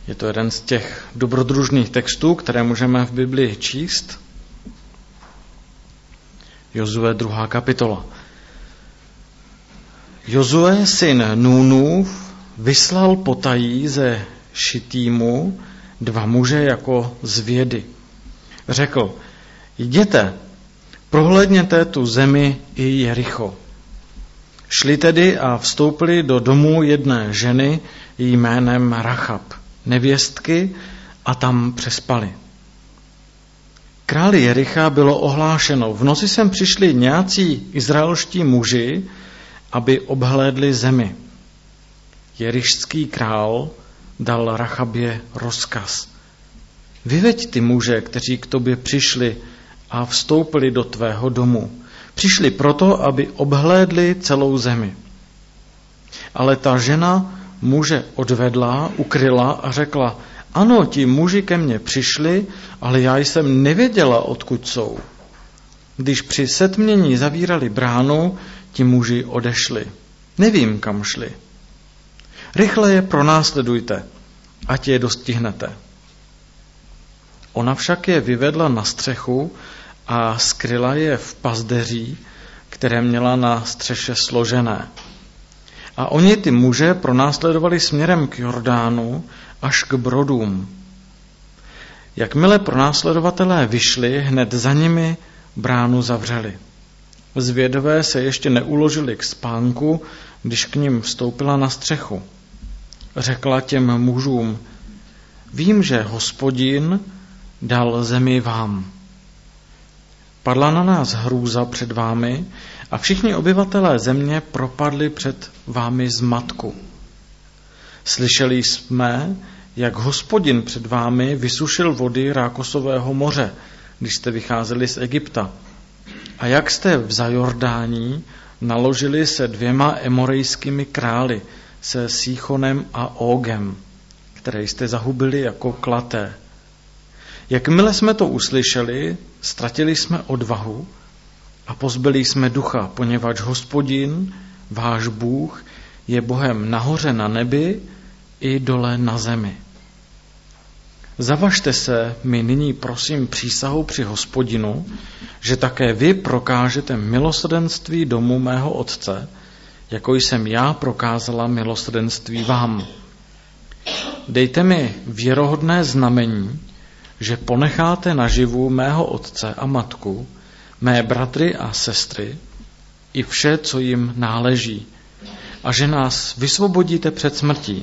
Je to jeden z těch dobrodružných textů, které můžeme v Biblii číst. Jozue 2. kapitola. Jozue, syn Núnův, vyslal potají ze Šittímu 2 muže jako z vědy. Řekl, jděte, prohlédněte tu zemi i Jericho. Šli tedy a vstoupili do domu jedné ženy jménem Rachab, nevěstky, a tam přespali. Králi Jericha bylo ohlášeno, v noci sem přišli nějací izraelští muži, aby obhlédli zemi. Jerišský král dal Rachabě rozkaz. Vyveď ty muže, kteří k tobě přišli a vstoupili do tvého domu. Přišli proto, aby obhlédli celou zemi. Ale ta žena muže odvedla, ukryla a řekla, ano, ti muži ke mně přišli, ale já jsem nevěděla, odkud jsou. Když při setmění zavírali bránu, ti muži odešli. Nevím, kam šli. Rychle je pronásledujte, ať je dostihnete. Ona však je vyvedla na střechu a skryla je v pazdeří, které měla na střeše složené. A oni ty muže pronásledovali směrem k Jordánu až k brodům. Jakmile pronásledovatelé vyšli, hned za nimi bránu zavřeli. Zvědové se ještě neuložili k spánku, když k nim vstoupila na střechu. Řekla těm mužům, vím, že Hospodin dal zemi vám. Padla na nás hrůza před vámi a všichni obyvatelé země propadli před vámi zmatku. Slyšeli jsme, jak Hospodin před vámi vysušil vody Rákosového moře, když jste vycházeli z Egypta. A jak jste v Zajordání naložili se 2 emorejskými králi, se Síchonem a Ógem, které jste zahubili jako klaté. Jakmile jsme to uslyšeli, ztratili jsme odvahu a pozbyli jsme ducha, poněvadž Hospodin, váš Bůh, je Bohem nahoře na nebi i dole na zemi. Zavažte se mi nyní, prosím, přísahou při Hospodinu, že také vy prokážete milosrdenství domu mého otce, jako jsem já prokázala milosrdenství vám. Dejte mi věrohodné znamení, že ponecháte naživu mého otce a matku, mé bratry a sestry i vše, co jim náleží, a že nás vysvobodíte před smrtí.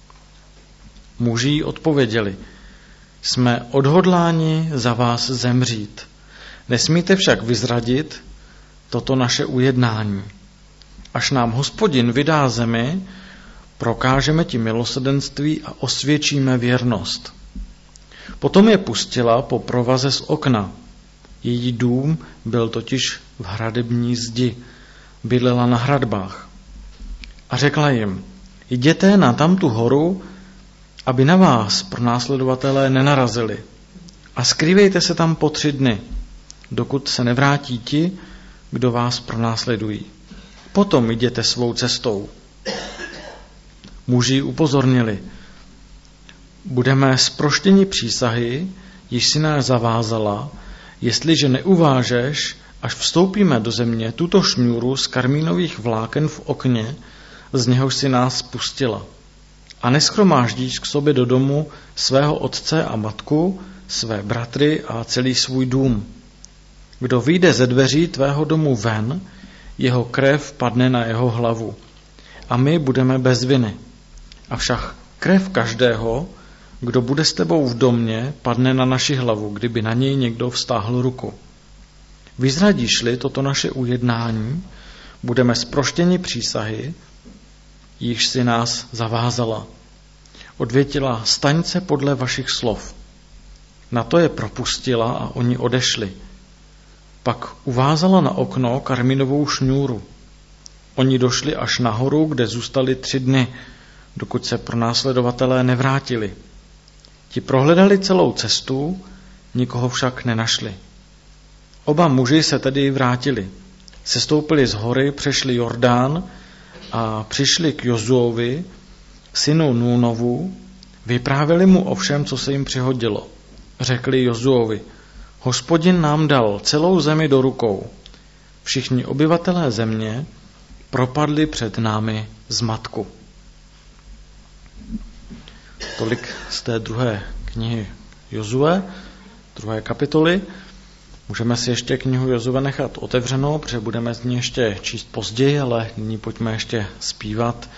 Muži odpověděli, jsme odhodláni za vás zemřít. Nesmíte však vyzradit toto naše ujednání. Až nám Hospodin vydá zemi, prokážeme ti milosrdenství a osvědčíme věrnost. Potom je pustila po provaze z okna. Její dům byl totiž v hradební zdi, bydlela na hradbách. A řekla jim, jděte na tamtu horu, aby na vás pronásledovatelé nenarazili. A skrývejte se tam po 3 dny, dokud se nevrátí ti, kdo vás pronásledují. Potom jděte svou cestou. Muži upozornili, budeme zproštěni přísahy, již si nás zavázala, jestliže neuvážeš, až vstoupíme do země, tuto šňůru z karmínových vláken v okně, z něhož si nás pustila. A neschromáždíš k sobě do domu svého otce a matku, své bratry a celý svůj dům. Kdo vyjde ze dveří tvého domu ven, jeho krev padne na jeho hlavu. A my budeme bez viny. Avšak krev každého, kdo bude s tebou v domě, padne na naši hlavu, kdyby na něj někdo vztáhl ruku. Vyzradíš-li toto naše ujednání, budeme zproštěni přísahy, již si nás zavázala. Odvětila, staň se podle vašich slov. Na to je propustila a oni odešli. Pak uvázala na okno karminovou šňůru. Oni došli až nahoru, kde zůstali 3 dny, dokud se pronásledovatelé nevrátili. Ti prohledali celou cestu, nikoho však nenašli. Oba muži se tedy vrátili. Sestoupili z hory, přešli Jordán a přišli k Jozuovi, synu Núnovu, Vyprávěli mu o všem, co se jim přihodilo. Řekli Jozuovi: Hospodin nám dal celou zemi do rukou. Všichni obyvatelé země propadli před námi zmatku. Tolik z té druhé knihy Jozue, druhé kapitoly. Můžeme si ještě knihu Jozue nechat otevřenou, protože budeme z ní ještě číst později, ale nyní pojďme ještě zpívat.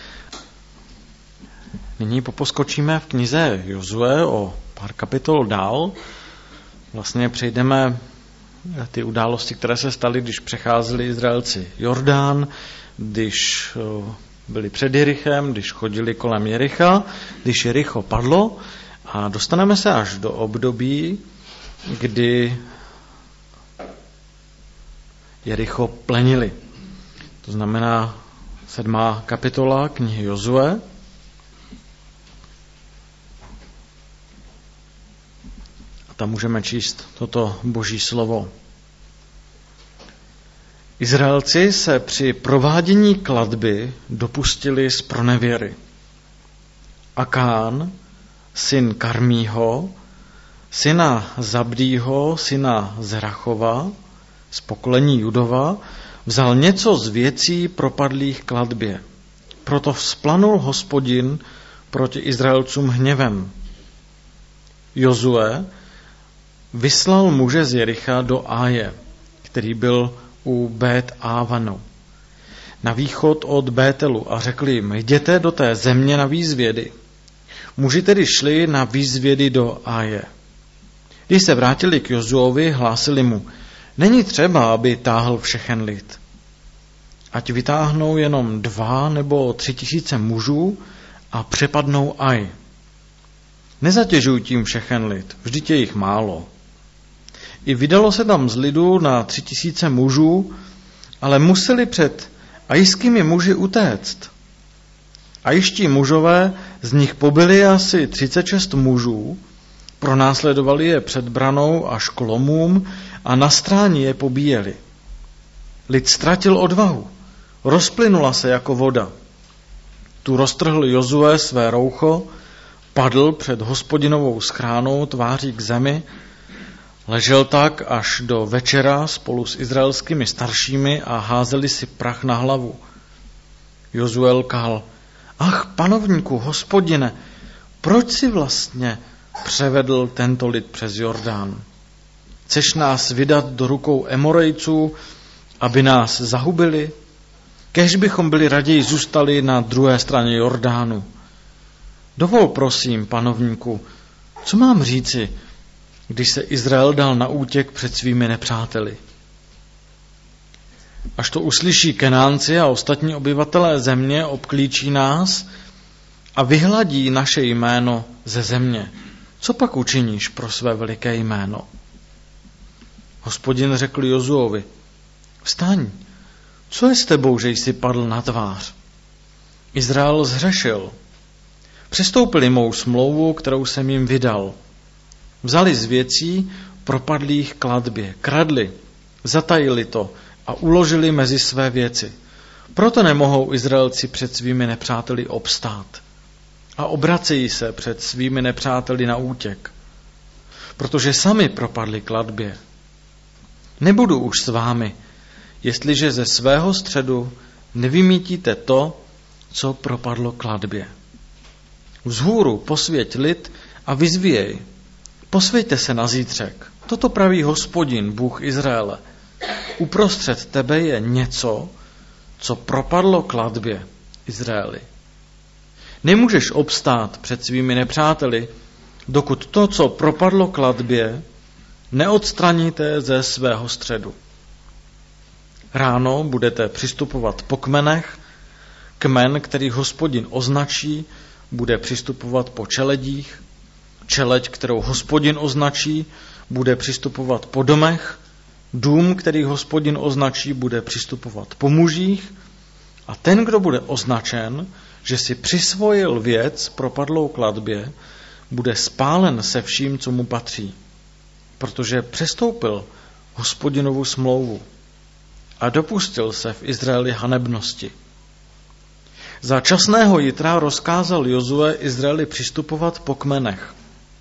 Nyní poposkočíme v knize Jozue o pár kapitol dál. Vlastně přejdeme ty události, které se staly, když přecházeli Izraelci Jordán, když byli před Jerichem, když chodili kolem Jericha, když Jericho padlo, a dostaneme se až do období, kdy Jericho plenili. To znamená 7. kapitola knihy Jozue. A tam můžeme číst toto boží slovo. Izraelci se při provádění klatby dopustili zpronevěry. Akán, syn Karmího, syna Zabdího, syna Zerachova, z pokolení Judova, vzal něco z věcí propadlých klatbě. Proto vzplanul Hospodin proti Izraelcům hněvem. Jozue vyslal muže z Jericha do Áje, který byl u Bet Ávanu, na východ od Bételu, a řekli jim: jděte do té země na výzvědy. Muži tedy šli na výzvědy do Áje. Když se vrátili k Jozuovi, hlásili mu: není třeba, aby táhl všechen lid. Ať vytáhnou jenom 2 nebo 3 tisíce mužů a přepadnou Aj. Nezatěžuj tím všechen lid, vždyť je jich málo. I vydalo se tam z lidu na 3 tisíce mužů, ale museli před ajskými muži utéct. Ajští mužové z nich pobili asi 36 mužů, pronásledovali je před branou až k lomům a na stráni je pobíjeli. Lid ztratil odvahu, rozplynula se jako voda. Tu roztrhl Jozue své roucho, padl před Hospodinovou schránou tváří k zemi, ležel tak až do večera spolu s izraelskými staršími a házeli si prach na hlavu. Jozue lkal: ach, panovníku, Hospodine, proč si vlastně převedl tento lid přes Jordán? Chceš nás vydat do rukou Emorejců, aby nás zahubili? Kéž bychom byli raději zůstali na druhé straně Jordánu. Dovol, prosím, panovníku, co mám říci, když se Izrael dal na útěk před svými nepřáteli? Až to uslyší Kenánci a ostatní obyvatelé země, obklíčí nás a vyhladí naše jméno ze země. Co pak učiníš pro své veliké jméno? Hospodin řekl Jozuovi: vstaň, co je s tebou, že jsi padl na tvář? Izrael zhřešil. Přistoupili mou smlouvu, kterou jsem jim vydal. Vzali z věcí propadlých klatbě, kradli, zatajili to a uložili mezi své věci. Proto nemohou Izraelci před svými nepřáteli obstát a obracejí se před svými nepřáteli na útěk, protože sami propadli klatbě. Nebudu už s vámi, jestliže ze svého středu nevymítíte to, co propadlo klatbě. Vzhůru posvěť lid a vyzvíjej. Posvěďte se na zítřek. Toto praví Hospodin, Bůh Izraele. Uprostřed tebe je něco, co propadlo klatbě, Izraeli. Nemůžeš obstát před svými nepřáteli, dokud to, co propadlo klatbě, neodstraníte ze svého středu. Ráno budete přistupovat po kmenech, kmen, který Hospodin označí, bude přistupovat po čeledích, čeleď, kterou Hospodin označí, bude přistupovat po domech, dům, který Hospodin označí, bude přistupovat po mužích, a ten, kdo bude označen, že si přisvojil věc propadlou klatbě, bude spálen se vším, co mu patří, protože přestoupil Hospodinovu smlouvu a dopustil se v Izraeli hanebnosti. Za časného Jitra rozkázal Jozue Izraeli přistupovat po kmenech.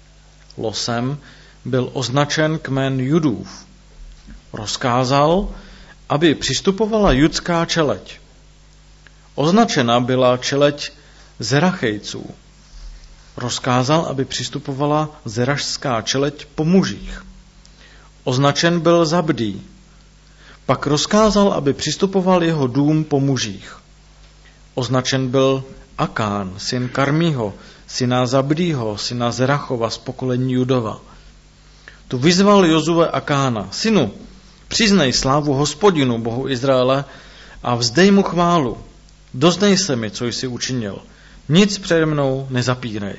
Losem byl označen kmen Judův. Rozkázal, aby přistupovala judská čeleď. Označena byla čeleď Zerachejců. Rozkázal, aby přistupovala zerašská čeleď po mužích. Označen byl Zabdý. Pak rozkázal, aby přistupoval jeho dům po mužích. Označen byl Akán, syn Karmího, syna Zabdýho, syna Zerachova z pokolení Judova. Tu vyzval Jozue Akána: synu, přiznej slávu Hospodinu, Bohu Izraele, a vzdej mu chválu. Doznej se mi, co jsi učinil. Nic přede mnou nezapírej.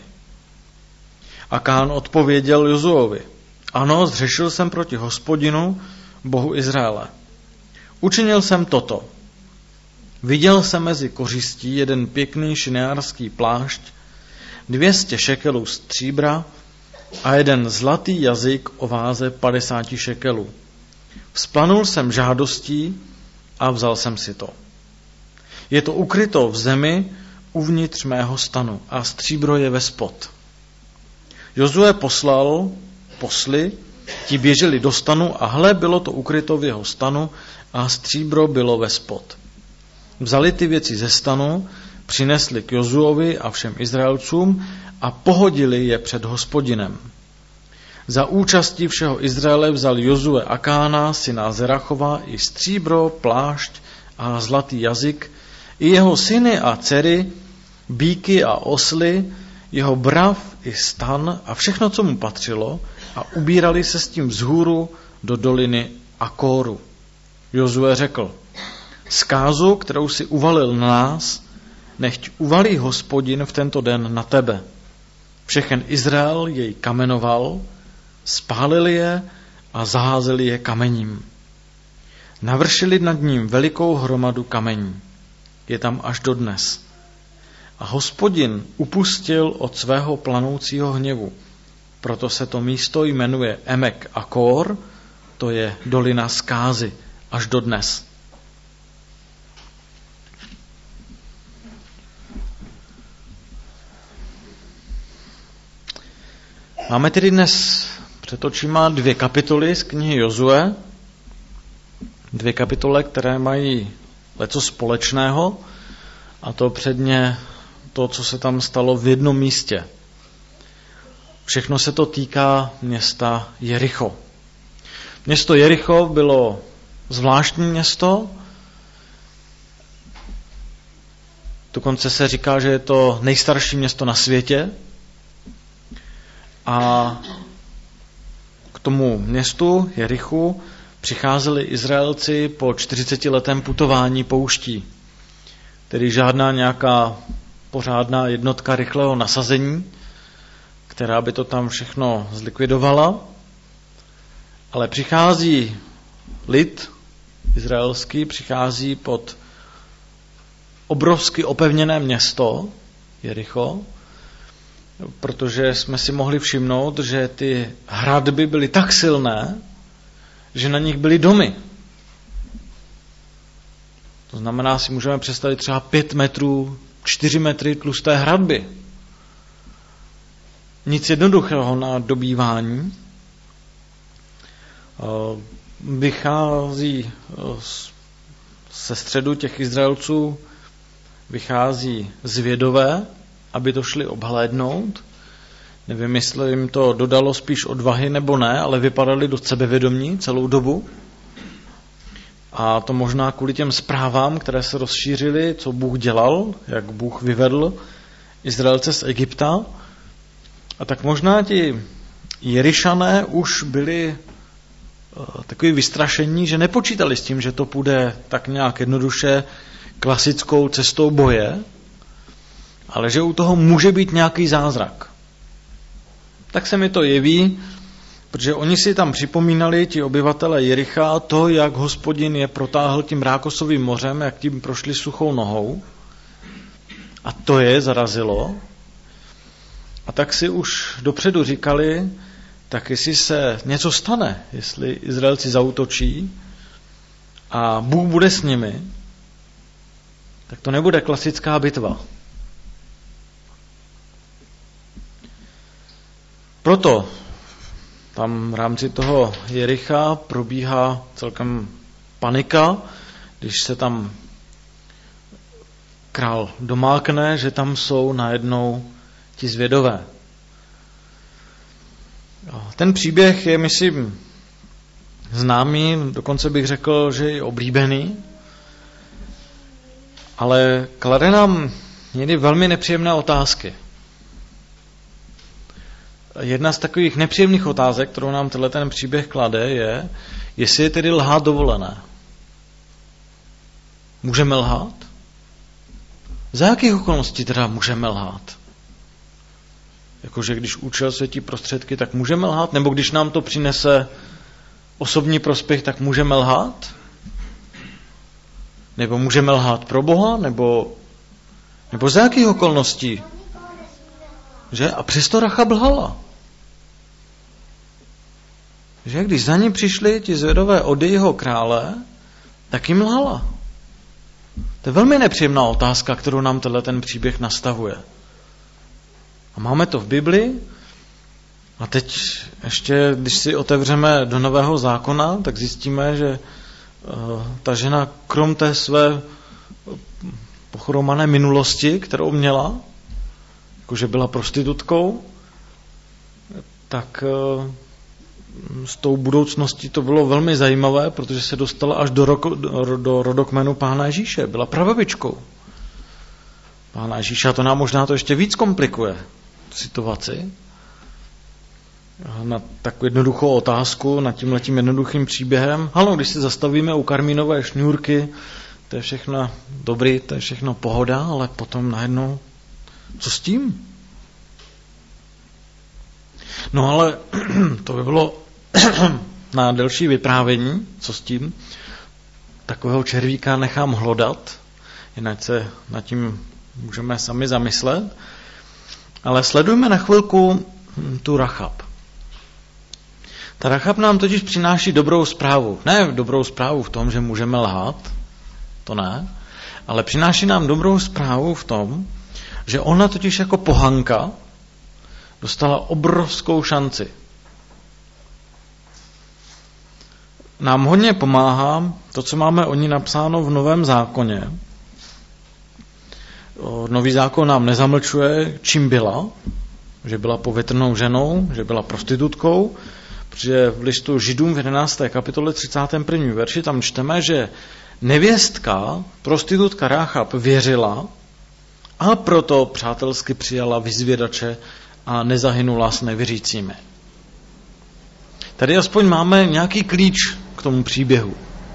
Akán odpověděl Jozuovi: ano, zřešil jsem proti Hospodinu, Bohu Izraele. Učinil jsem toto. Viděl jsem mezi kořistí jeden pěkný šineárský plášť, 200 šekelů stříbra a jeden zlatý jazyk o váze 50 šekelů. Vzplanul jsem žádostí a vzal jsem si to. Je to ukryto v zemi uvnitř mého stanu a stříbro je vespod. Jozue poslal posly, ti běželi do stanu a hle, bylo to ukryto v jeho stanu a stříbro bylo vespod. Vzali ty věci ze stanu, přinesli k Jozuovi a všem Izraelcům a pohodili je před Hospodinem. Za účastí všeho Izraele vzal Jozue Akána, syna Zerachova, i stříbro, plášť a zlatý jazyk, i jeho syny a dcery, býky a osly, jeho brav i stan a všechno, co mu patřilo, a ubírali se s tím vzhůru do doliny Akóru. Jozue řekl: zkázu, kterou si uvalil na nás, nechť uvalí Hospodin v tento den na tebe. Všechen Izrael jej kamenoval, spálili je a zaházeli je kamením. Navršili nad ním velikou hromadu kamení. Je tam až dodnes. A Hospodin upustil od svého planoucího hněvu. Proto se to místo jmenuje Emek Akor, to je dolina zkázy, až dodnes. Máme tedy dnes před očima 2 kapitoly z knihy Jozue, 2 kapitoly, které mají leco společného, a to předně to, co se tam stalo v jednom místě. Všechno se to týká města Jericho. Město Jericho bylo zvláštní město, dokonce se říká, že je to nejstarší město na světě, a k tomu městu Jerichu přicházeli Izraelci po 40letém putování pouští, tedy žádná nějaká pořádná jednotka rychlého nasazení, která by to tam všechno zlikvidovala, ale přichází lid izraelský, přichází pod obrovsky opevněné město Jericho, protože jsme si mohli všimnout, že ty hradby byly tak silné, že na nich byly domy. To znamená, si můžeme představit třeba 5 metrů, 4 metry tlusté hradby. Nic jednoduchého na dobývání. Vychází ze středu těch Izraelců, vychází zvědové, aby to šli obhlédnout. Nevím, jestli jim to dodalo spíš odvahy nebo ne, ale vypadali dost sebevědomí celou dobu. A to možná kvůli těm zprávám, které se rozšířily, co Bůh dělal, jak Bůh vyvedl Izraelce z Egypta. A tak možná ti Jerišané už byli takový vystrašení, že nepočítali s tím, že to půjde tak nějak jednoduše klasickou cestou boje, ale že u toho může být nějaký zázrak. Tak se mi to jeví, protože oni si tam připomínali, ti obyvatelé Jericha, to, jak Hospodin je protáhl tím Rákosovým mořem, jak tím prošli suchou nohou. A to je zarazilo. A tak si už dopředu říkali, tak jestli se něco stane, jestli Izraelci zaútočí a Bůh bude s nimi, tak to nebude klasická bitva. Proto tam v rámci toho Jericha probíhá celkem panika, když se tam král domákne, že tam jsou najednou ti zvědové. Ten příběh je, myslím, známý, dokonce bych řekl, že je oblíbený, ale klade nám někdy velmi nepříjemné otázky. Jedna z takových nepříjemných otázek, kterou nám ten příběh klade, je, jestli je tedy lhát dovolené. Můžeme lhát? Za jakých okolností teda můžeme lhát? Jakože když účel světí prostředky, tak můžeme lhát? Nebo když nám to přinese osobní prospěch, tak můžeme lhát? Nebo můžeme lhát pro Boha? Nebo za jakých okolností? Že? A přesto Rachab lhala. Že? Když za ní přišli ti zvědové od jejího krále, tak jim lhala. To je velmi nepříjemná otázka, kterou nám ten příběh nastavuje. A máme to v Bibli. A teď ještě, když si otevřeme do Nového zákona, tak zjistíme, že ta žena, krom té své pochromané minulosti, kterou měla, jakože byla prostitutkou, tak s tou budoucností to bylo velmi zajímavé, protože se dostala až do rodokmenu Pána Ježíše. Byla prababičkou Pána Ježíše. A to nám možná to ještě víc komplikuje situaci. Na takovou jednoduchou otázku, nad tímhletím jednoduchým příběhem. Halno, když se zastavíme u karmínové šňůrky, to je všechno dobrý, to je všechno pohoda, ale potom najednou, co s tím? No ale to by bylo na delší vyprávění, co s tím. Takového červíka nechám hlodat, jinak se nad tím můžeme sami zamyslet. Ale sledujme na chvilku tu Rachab. Ta Rachab nám totiž přináší dobrou zprávu. Ne dobrou zprávu v tom, že můžeme lhát, to ne, ale přináší nám dobrou zprávu v tom, že ona totiž jako pohanka dostala obrovskou šanci. Nám hodně pomáhá to, co máme o ní napsáno v Novém zákoně. Nový zákon nám nezamlčuje, čím byla, že byla povětrnou ženou, že byla prostitutkou, protože v listu Židům v 11. kapitole 31. verši tam čteme, že nevěstka, prostitutka Rachab věřila a proto přátelsky přijala vyzvědače a nezahynula s nevěřícími. Tady aspoň máme nějaký klíč k tomu příběhu.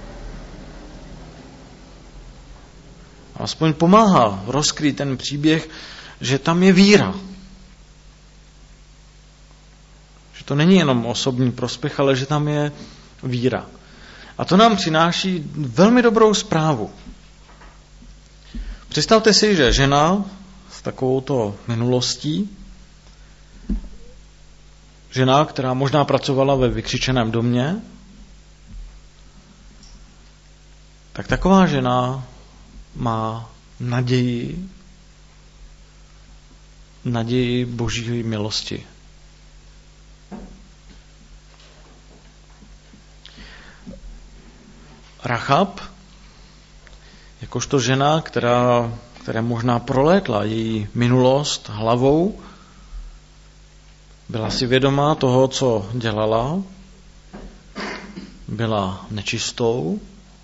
Aspoň pomáhá rozkrýt ten příběh, že tam je víra. Že to není jenom osobní prospěch, ale že tam je víra. A to nám přináší velmi dobrou zprávu. Představte si, že žena s takovouto minulostí, žena, která možná pracovala ve vykřičeném domě, tak taková žena má naději Boží milosti. Rachab, jakožto žena, která možná prolétla její minulost hlavou, byla si vědomá toho, co dělala, byla nečistou,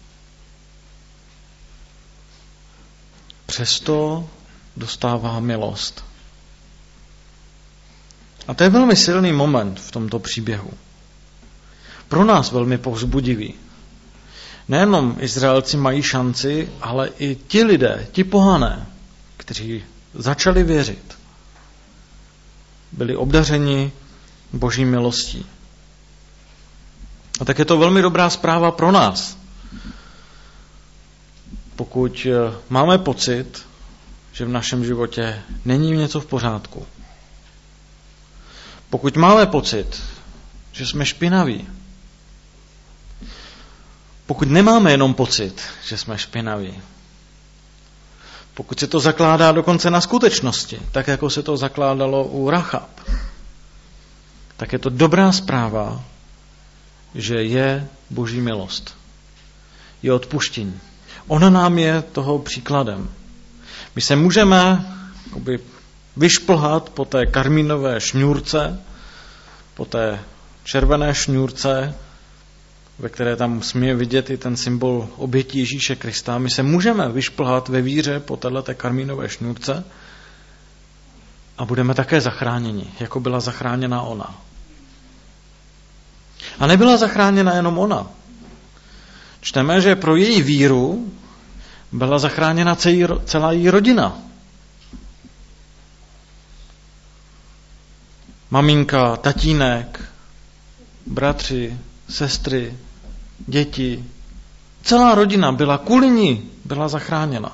přesto dostává milost. A to je velmi silný moment v tomto příběhu. Pro nás velmi povzbudivý. Nejenom Izraelci mají šanci, ale i ti lidé, ti pohané, kteří začali věřit, byli obdařeni Boží milostí. A tak je to velmi dobrá zpráva pro nás. Pokud máme pocit, že v našem životě není něco v pořádku. Pokud máme pocit, že jsme špinaví. Pokud nemáme jenom pocit, že jsme špinaví. pokud se to zakládá dokonce na skutečnosti, tak jako se to zakládalo u Rachab, tak je to dobrá zpráva, že je Boží milost. Je odpuštění. Ona nám je toho příkladem. My se můžeme vyšplhat po té karmínové šňůrce, po té červené šňůrce, ve které tam smí vidět i ten symbol obětí Ježíše Krista. My se můžeme vyšplhat ve víře po této karmínové šňůrce a budeme také zachráněni, jako byla zachráněna ona. A nebyla zachráněna jenom ona. Čteme, že pro její víru byla zachráněna celá její rodina. Maminka, tatínek, bratři, sestry, děti. Celá rodina byla kvůli ní byla zachráněna.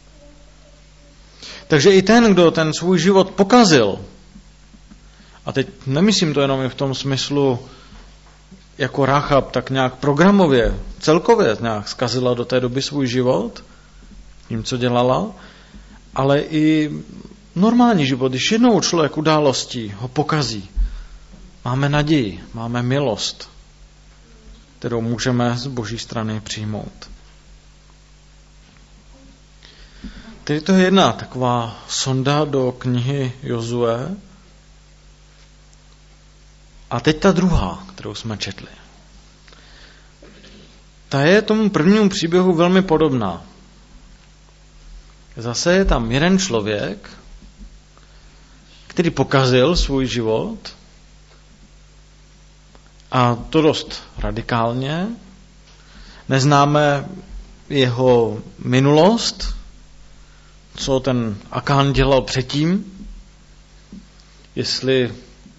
Takže i ten, kdo ten svůj život pokazil, a teď nemyslím to jenom v tom smyslu, jako Rachab, tak nějak programově, celkově nějak zkazila do té doby svůj život, tím, co dělala, ale i normální život, když jednou člověk událostí ho pokazí, máme naději, máme milost, kterou můžeme z Boží strany přijmout. Tedy to je jedna taková sonda do knihy Jozue. A teď ta druhá, kterou jsme četli. Ta je tomu prvnímu příběhu velmi podobná. Zase je tam jeden člověk, který pokazil svůj život, a to dost radikálně. Neznáme jeho minulost, co ten Akán dělal předtím, jestli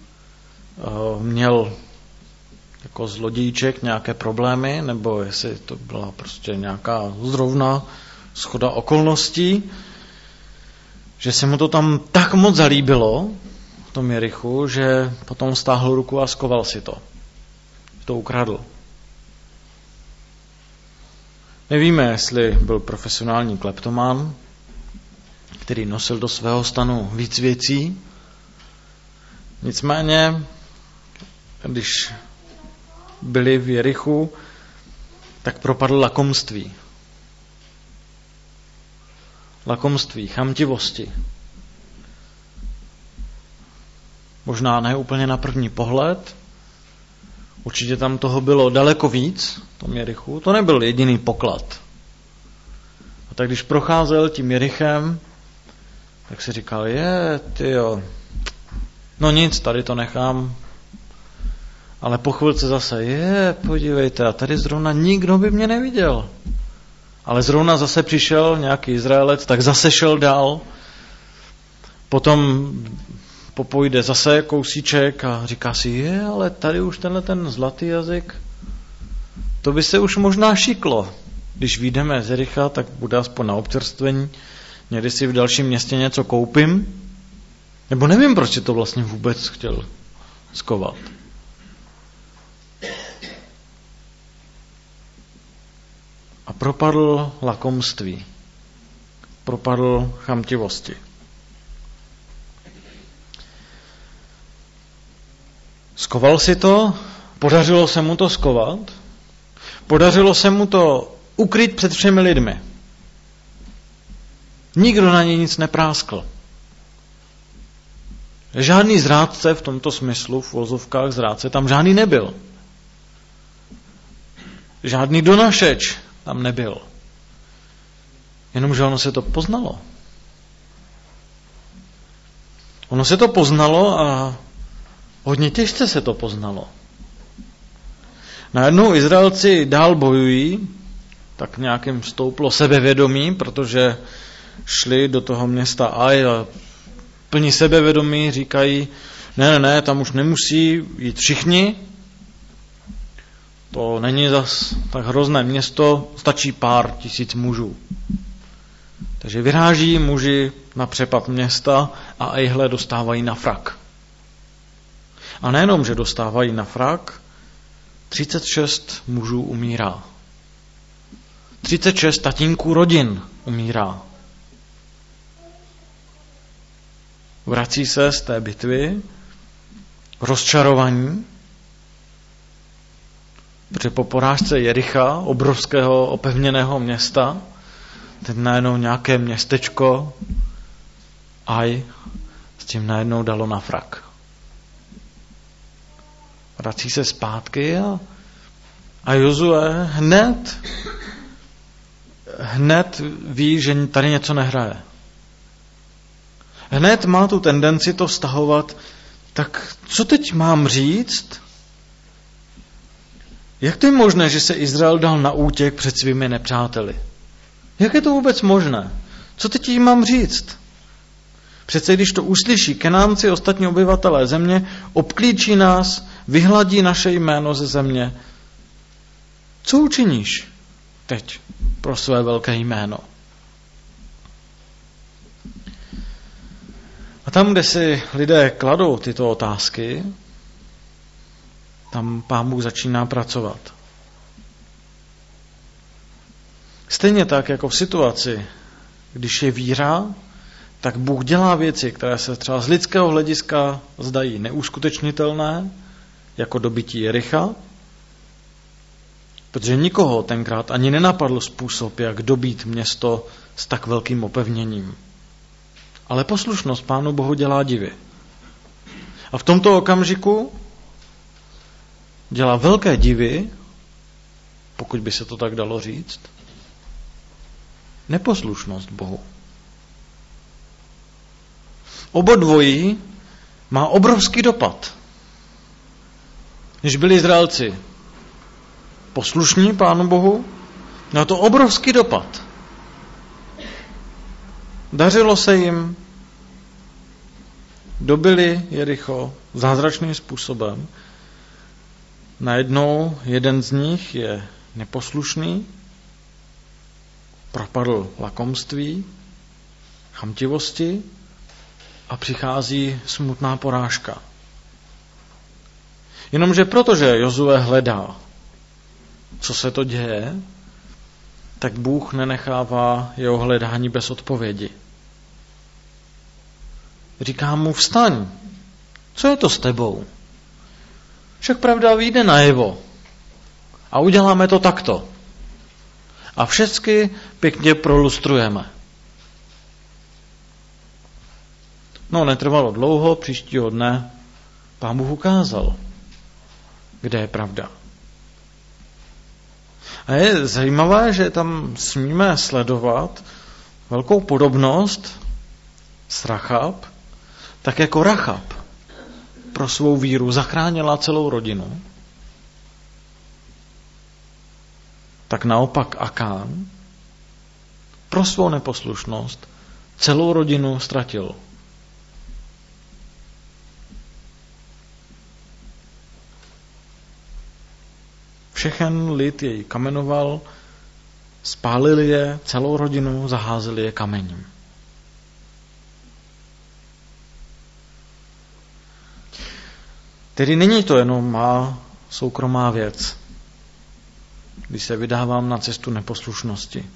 měl jako zlodějček nějaké problémy, nebo jestli to byla prostě nějaká zrovna shoda okolností, že se mu to tam tak moc zalíbilo v tom Jerichu, že potom stáhl ruku a skoval si to. To ukradl. Nevíme, jestli byl profesionální kleptoman, který nosil do svého stanu víc věcí. Nicméně, když byli v Jerichu, tak propadl lakomství. Lakomství, chamtivosti. Možná ne úplně na první pohled. Určitě tam toho bylo daleko víc v tom Jerichu. To nebyl jediný poklad. A tak když procházel tím Jerichem, tak si říkal, no nic, tady to nechám. Ale po chvilce zase, podívejte, a tady zrovna nikdo by mě neviděl. Ale zrovna zase přišel nějaký Izraelec, tak zase šel dál. Potom popojde zase kousíček a říká si, ale tady už tenhle ten zlatý jazyk, to by se už možná šiklo. Když vyjdeme z Jericha, tak bude aspoň na občerstvení. Někdy si v dalším městě něco koupím. Nebo nevím, proč si to vlastně vůbec chtěl skovat. A propadl lakomství. Propadl chamtivosti. Skoval si to, podařilo se mu to skovat, podařilo se mu to ukryt před všemi lidmi. Nikdo na něj nic nepráskl. Žádný zrádce v tomto smyslu, v uvozovkách zrádce, tam žádný nebyl. Žádný donašeč tam nebyl. Jenomže ono se to poznalo. Ono se to poznalo a hodně těžce se to poznalo. Najednou Izraelci dál bojují, tak nějakým stouplo sebevědomí, protože šli do toho města Aj a plní sebevědomí říkají, ne, tam už nemusí jít všichni, to není zas tak hrozné město, stačí pár tisíc mužů. Takže vyráží muži na přepad města a ejhle dostávají na frak. A nejenom, že dostávají na frak, 36 mužů umírá. 36 tatínků rodin umírá. vrací se z té bitvy rozčarovaní, protože po porážce Jericha, obrovského opevněného města, teď najednou nějaké městečko, s tím najednou dalo na frak. Vrací se zpátky a Jozue hned ví, že tady něco nehraje. Hned má tu tendenci to vztahovat, tak co teď mám říct? Jak to je možné, že se Izrael dal na útěk před svými nepřáteli? Jak je to vůbec možné? Co teď jim mám říct? Přece když to uslyší Kenánci, ostatní obyvatelé země, obklíčí nás, vyhladí naše jméno ze země. Co učiníš teď pro své velké jméno? A tam, kde si lidé kladou tyto otázky, tam Pán Bůh začíná pracovat. Stejně tak, jako v situaci, když je víra, tak Bůh dělá věci, které se třeba z lidského hlediska zdají neuskutečnitelné, jako dobytí Jericha, protože nikoho tenkrát ani nenapadl způsob, jak dobít město s tak velkým opevněním. Ale poslušnost Pánu Bohu dělá divy. A v tomto okamžiku dělá velké divy, pokud by se to tak dalo říct, neposlušnost Bohu. Obodvojí má obrovský dopad. Když byli Izraelci poslušní Pánu Bohu, mělo to obrovský dopad. Dařilo se jim, dobili Jericho zázračným způsobem. Najednou jeden z nich je neposlušný, propadl lakomství, chamtivosti a přichází smutná porážka. Jenomže protože Jozue hledá, co se to děje, tak Bůh nenechává jeho hledání bez odpovědi. Říká mu, vstaň, co je to s tebou? Však pravda vyjde najevo a uděláme to takto. A všecky pěkně prolustrujeme. No, netrvalo dlouho, příštího dne Pán Bůh ukázal, kde je pravda. A je zajímavé, že tam smíme sledovat velkou podobnost s Rachab, tak jako Rachab pro svou víru zachránila celou rodinu, tak naopak Akán pro svou neposlušnost celou rodinu ztratil. Všechen lid jej kamenoval, spálili je, celou rodinu, zaházeli je kamením. Tedy není to jenom má soukromá věc, když se vydávám na cestu neposlušnosti.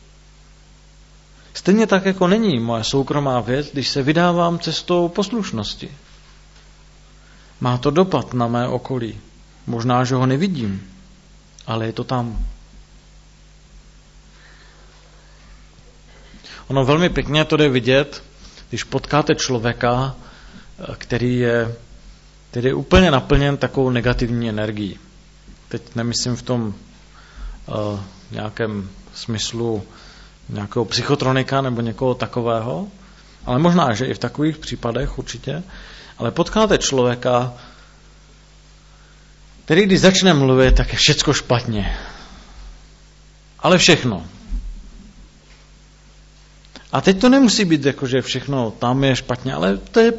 Stejně tak, jako není moje soukromá věc, když se vydávám cestou poslušnosti. Má to dopad na mé okolí. Možná, že ho nevidím, ale je to tam. Ono velmi pěkně to jde vidět, když potkáte člověka, který je úplně naplněn takovou negativní energií. Teď nemyslím v tom nějakém smyslu nějakého psychotronika nebo někoho takového, ale možná, že i v takových případech určitě, ale potkáte člověka, který když začne mluvit, tak je všecko špatně. Ale všechno. A teď to nemusí být jako, že všechno tam je špatně, ale to je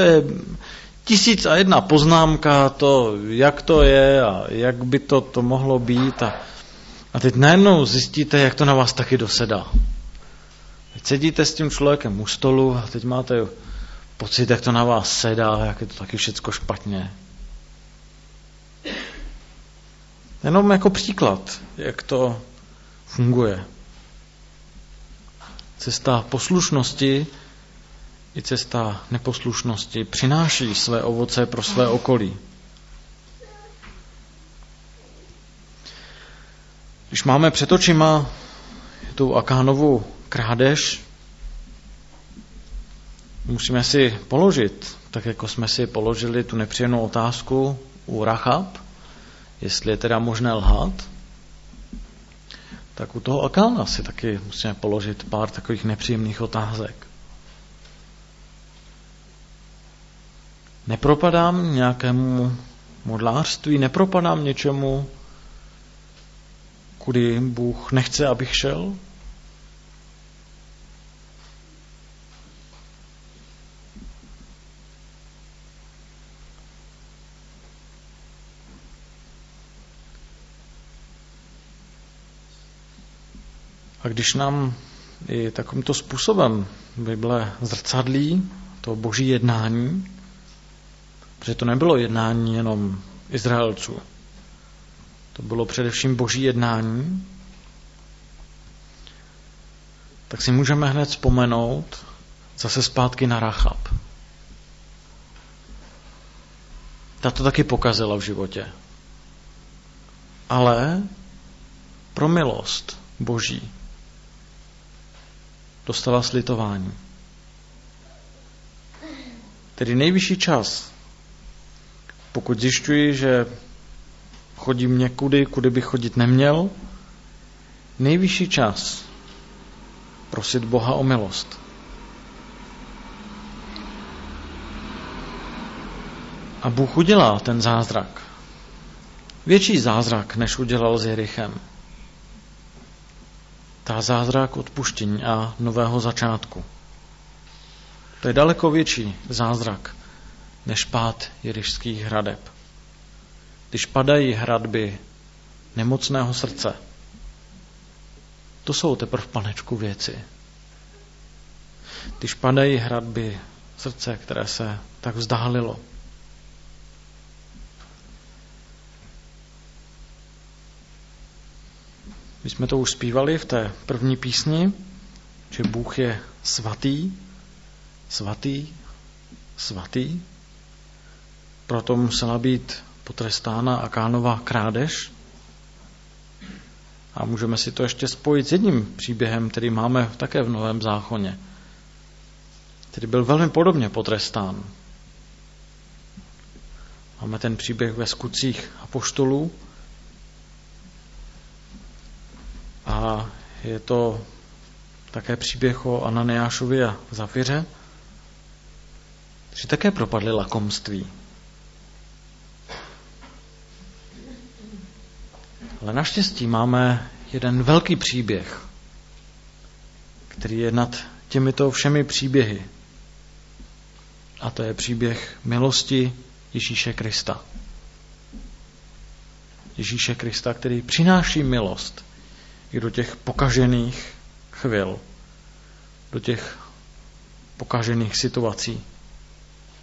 1001 poznámka, to, jak to je a jak by to mohlo být. A teď najednou zjistíte, jak to na vás taky dosedá. Teď sedíte s tím člověkem u stolu a teď máte pocit, jak to na vás sedá, jak je to taky všecko špatně. Jenom jako příklad, jak to funguje. Cesta poslušnosti i cesta neposlušnosti přináší své ovoce pro své okolí. Když máme před očima tu Akánovu krádež, musíme si položit, tak jako jsme si položili tu nepříjemnou otázku u Rachab, jestli je teda možné lhát, tak u toho Akána si taky musíme položit pár takových nepříjemných otázek. Nepropadám nějakému modlářství, nepropadám něčemu, kudy Bůh nechce, abych šel? A když nám i takovýmto způsobem Bible zrcadlí to boží jednání, protože to nebylo jednání jenom Izraelců, to bylo především boží jednání, tak si můžeme hned vzpomenout zase zpátky na Rachab. Ta to taky pokazila v životě. Ale pro milost boží dostala slitování. Tedy nejvyšší čas, pokud zjišťuji, že chodím někudy, kudy bych chodit neměl, nejvyšší čas prosit Boha o milost. A Bůh udělal ten zázrak. Větší zázrak, než udělal s Jerichem. Ta zázrak odpuštění a nového začátku. To je daleko větší zázrak, než pád jerišských hradeb. Když padají hradby nemocného srdce, to jsou teprve, Panečku, věci. Když padají hradby srdce, které se tak vzdálilo. My jsme to už zpívali v té první písni, že Bůh je svatý, svatý, svatý. Proto musela být potrestána Akánova krádež. A můžeme si to ještě spojit s jedním příběhem, který máme také v Novém zákoně, který byl velmi podobně potrestán. Máme ten příběh ve Skutcích apoštolů a je to také příběh o Ananiášovi a Zafiře, kteří také propadli lakomství. Ale naštěstí máme jeden velký příběh, který je nad těmito všemi příběhy. A to je příběh milosti Ježíše Krista. Ježíše Krista, který přináší milost i do těch pokažených chvil, do těch pokažených situací.